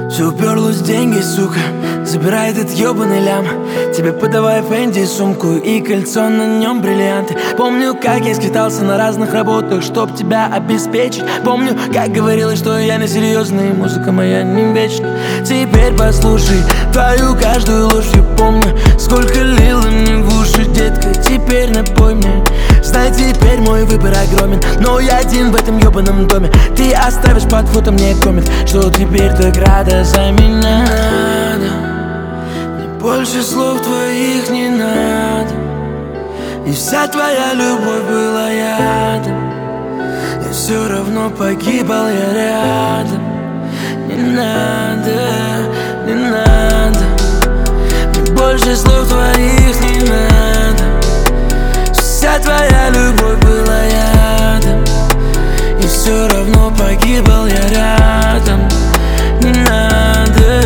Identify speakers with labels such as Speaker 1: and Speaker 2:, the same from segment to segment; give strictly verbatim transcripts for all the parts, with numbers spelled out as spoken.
Speaker 1: Все уперлось в деньги, сука. Забирай этот ебаный лям. Тебе подавай Фенди сумку и кольцо, на нем бриллианты. Помню, как я скитался на разных работах, чтоб тебя обеспечить. Помню, как говорила, что я не серьезный, музыка моя не вечна. Теперь послушай твою каждую ложь. Я помню, сколько лила мне в уши, детка. Теперь напой мне. Знай, теперь мой выбор огромен, но я один в этом ебаном доме. Ты оставишь под фото мне коммент, что теперь так рада за меня. Мне больше слов твоих не надо, и вся твоя любовь была ядом. И все равно погибал я рядом. Не надо, не надо. Мне больше слов твоих не надо. Вся твоя любовь была ядом, и все равно погибал я рядом. Не надо.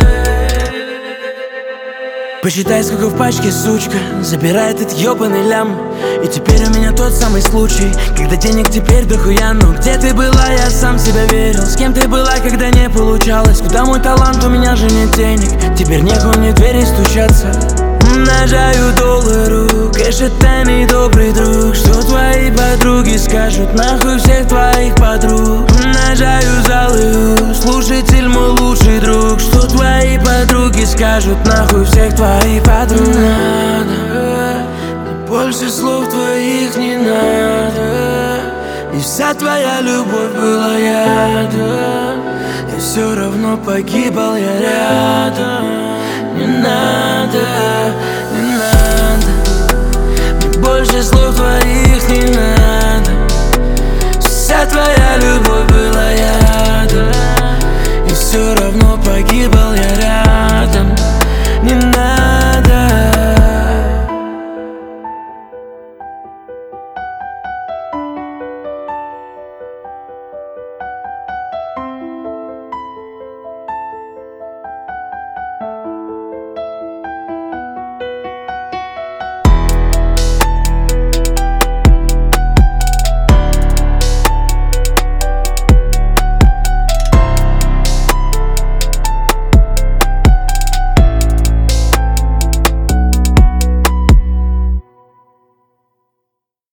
Speaker 1: Посчитай, сколько в пачке, сучка. Забирай этот ебаный лям. И теперь у меня тот самый случай, когда денег теперь дохуя. Но где ты была, я сам себя верил. С кем ты была, когда не получалось? Куда мой талант, у меня же нет денег. Теперь некуда мне в двери стучаться. Умножаю доллары, кэш это не добрый друг. Что твои подруги скажут, нахуй всех твоих подруг. Умножаю залы, слушатель мой лучший друг. Что твои подруги скажут, нахуй всех твоих подруг. Не надо, мне больше слов твоих не надо. И вся твоя любовь была ядом, и все равно погибал я рядом. Не надо, не надо. Мне больше слов твоих не надо. Вся твоя любовь была